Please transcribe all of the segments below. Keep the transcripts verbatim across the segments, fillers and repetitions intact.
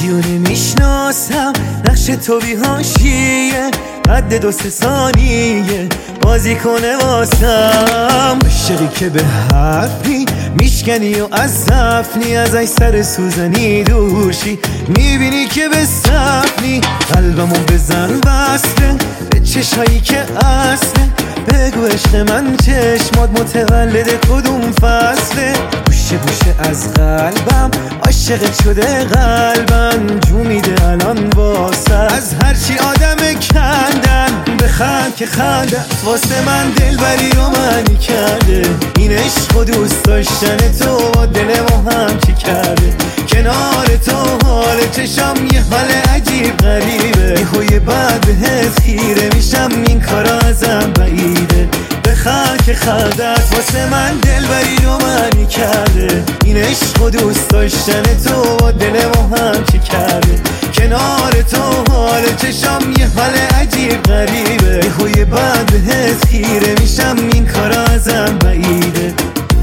یکیو نمیشناسم، نقش تو بی حاشیه، قد دو سه ثانیه بازی کنه واسم. عشقی که به حرفی میشکنی و از زفنی، ازش سر سوزنی دوشی میبینی که به صفنی. قلبمو بزن وصله به چشایی که اصله، بگو عشق من چشمات متولد کدوم فصله. گوشه گوشه از قلبم عاشقت شده قلبم، جو میده الان واسه از هرچی آدم کندن. بخند که خندت واسه من دلبری رو معنی کرده، این عشق و دوست داشتن تو با دل ما هم چی کرده. کنار تو حال چشم یه حال عجیب غریبه، یه بعد بهت خیره میشم این کارا ازم بعیده. بخند که خندت واسه من دلبری رو معنی کرده، این عشق و دوست داشتن تو با دل ما هم چی کرده. کنار تو حال چشم یه حال عجیب غریبه، یه بعد بهت خیره میشم این کارا ازم بعیده.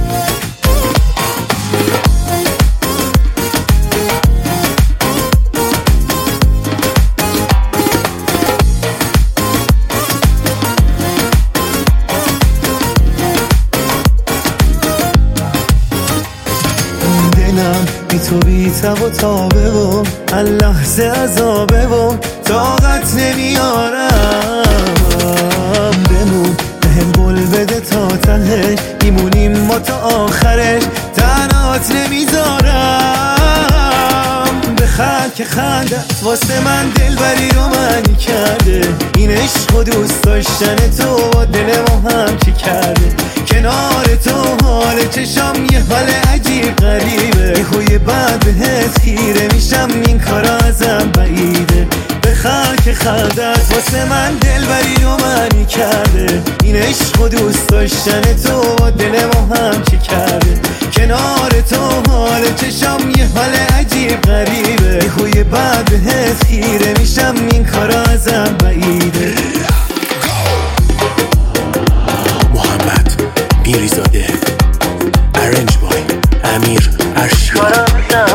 بی تو بی تب و تابه و اللحظه عذابه و طاقت نمیارم. بمون بهم گل بده تا تهش، میمونیم ما تا آخرش، تنهات نمیذارم. بخند که خندت واسه من دلبری رو معنی کرده، این عشق و دوست داشتن تو با دل ما هم چی کرده. کنار تو حال چشم یه حال عجیب غریبه، یه بعد بهت خیره میشم این کارا ازم بعیده. بخند که خندت واسه من دلبری رو معنی کرده، این عشق و دوست داشتن تو با دل ما هم چی کرده. کنار تو حال چشم یه حال عجیب غریبه، یه بعد بهت خیره میشم این کارا ازم بعیده. میریزاده ارنج بای امیر ارشاد.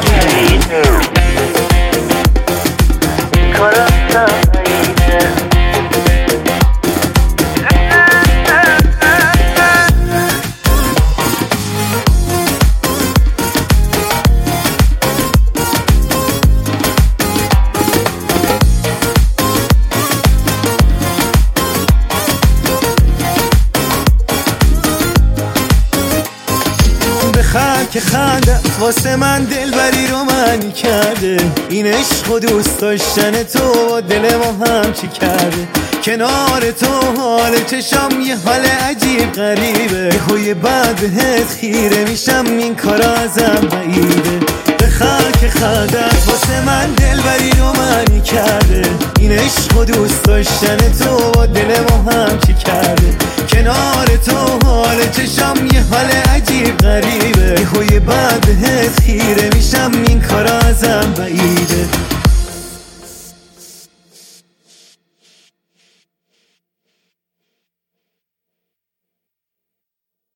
بخند که خندت واسه من دلبری رو معنی کرده، این عشق و دوست داشتن تو با دل ما هم چی کرده. کنار تو حال چشم یه حال عجیب غریبه، یه بعد بهت خیره میشم این کارا ازم بعیده. بخند که خندت واسه من دلبری رو معنی کرده، این عشق و دوست داشتن تو با دل ما هم چی کرده. کنار تو حال چشم یه حال عجیب غریبه، یه بعد بهت خیره میشم این کارا ازم بعیده.